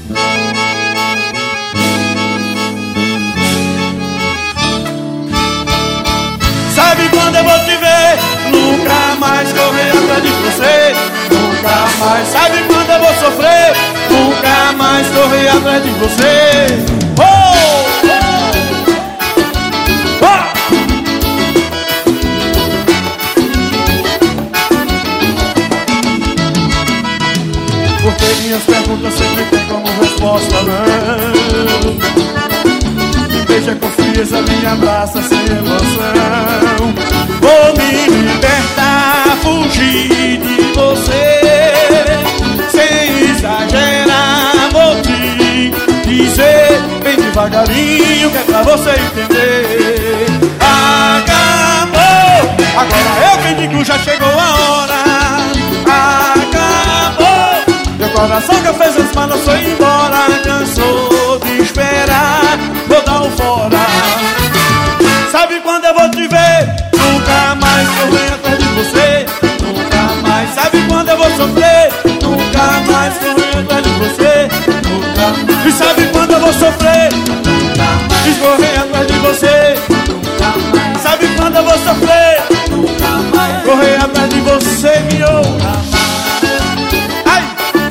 Sabe quando eu vou te ver? Nunca mais correr atrás de você. Nunca mais. Sabe quando eu vou sofrer? Nunca mais correr atrás de você. Oh! Oh! Oh! Porque minhas perguntas sempre têm como resposta não. Me beija com frieza, me abraça sem emoção. Vou me libertar, fugir de você. Sem exagerar, vou te dizer bem devagarinho, que é pra você entender. Acabou, agora eu quem digo, já chegou a hora. Acabou, meu coração que fez as malas foi embora. Cansou de esperar, vou dar um fora. Sabe quando eu vou te ver? Nunca mais correr atrás de você. Nunca mais. Sabe quando eu vou sofrer? Nunca mais correr atrás de você. Nunca mais. E sabe quando eu vou sofrer? Nunca mais. Correr atrás de você. Nunca mais. Sabe quando eu vou sofrer? Nunca mais. Correr atrás de você, me ouça. Ai!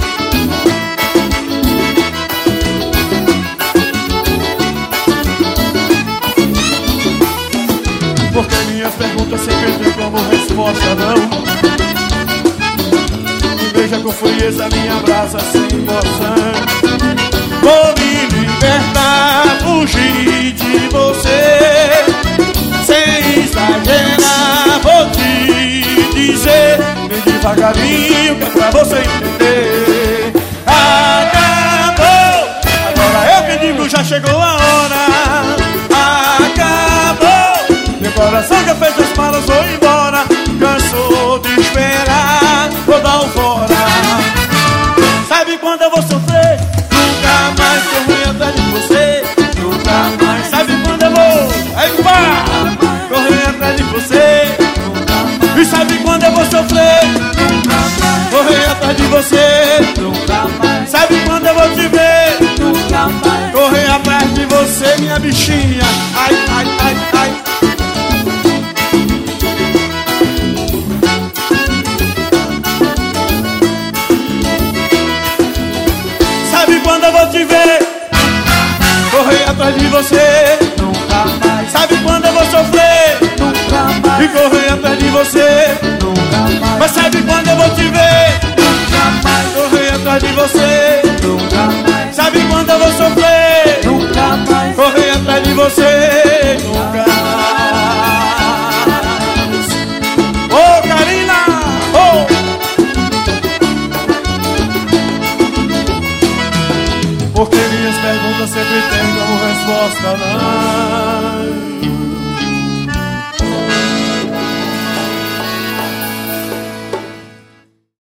Porque minhas perguntas sempre têm como resposta não. Me beija com frieza, me abraça sem emoção. Vou me libertar, fugir de você. Sem exagerar, vou te dizer bem devagarinho, que é pra você entender. Acabou, agora eu que digo, já chegou a hora. Meu coração já fez as malas, vou embora. Cansou de esperar, vou dar um fora. Sabe quando eu vou sofrer? Nunca mais correr atrás de você. Nunca mais. Sabe quando eu vou? Aí pá! Correr atrás de você. Nunca mais. E sabe quando eu vou sofrer? Nunca mais. Correr atrás de você. Nunca mais. Sabe quando eu vou te ver? Nunca mais. Correr atrás de você, minha bichinha. Ai, ai, ai, ai. Sabe quando eu vou te ver? Correr atrás de você. Nunca mais. Sabe quando eu vou sofrer? Nunca mais. E correr atrás de você. Nunca mais. Mas sabe quando eu vou te ver? Nunca mais. Correr atrás de você. Nunca mais. Sabe quando eu vou sofrer? Nunca mais. Correr atrás de você. Nunca mais. Ô, Karina! Ô! Porque minhas perguntas sempre têm como resposta não.